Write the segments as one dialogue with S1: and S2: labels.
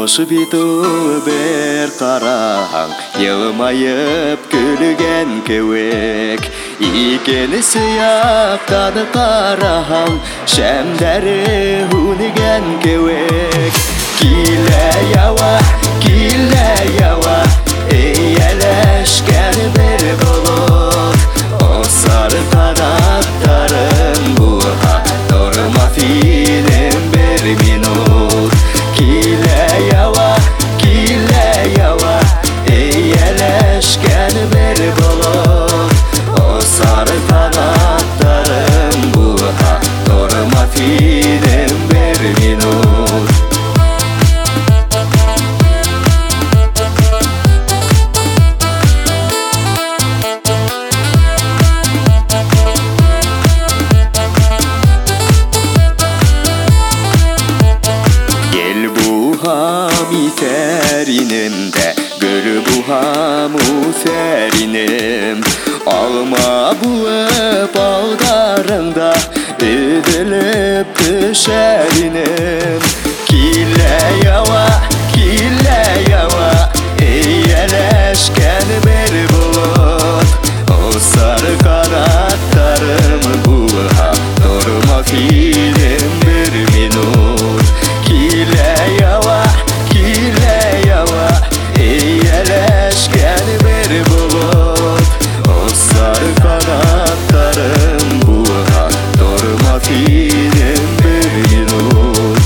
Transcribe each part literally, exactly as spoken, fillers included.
S1: биту бер караң, елмайып күлген кеуек. Икені сияқтады қараң, шәмдәрі үнеген кеуек. Килә ява, килә ява, эйәләшкән бер болот. О сары канаттарың буга, торма фильм бер минут. Килә ява, килә ява, эйәләшкән бер болот. О сары канаттарың буга, торма фильм бер минут. Terinim de gül buham uferinim. Alma buğup ağdarında edilip düşerinim. Kille yava, kille yava, eyyeleşken bir bulut. O sarı kanatlarım buha, durma film bir minut. Kille yava, kille yava, eyyeleşken bir bulut. O sarı kanatlarım buha, durma film bir minut.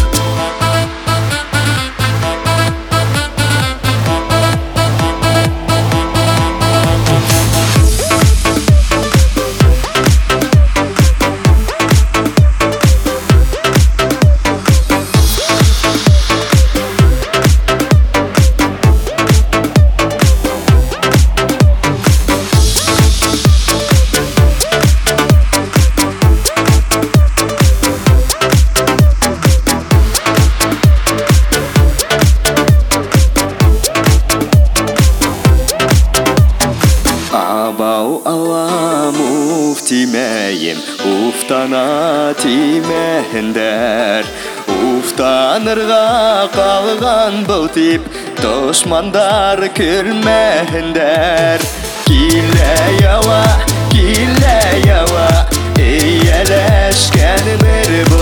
S1: Абау алам уфтимейim, уфтана тимейіндер. Уфтанырға қалған бұл тип, дошмандар күлмейіндер. Килә ява, килә ява, эйәләшкән бер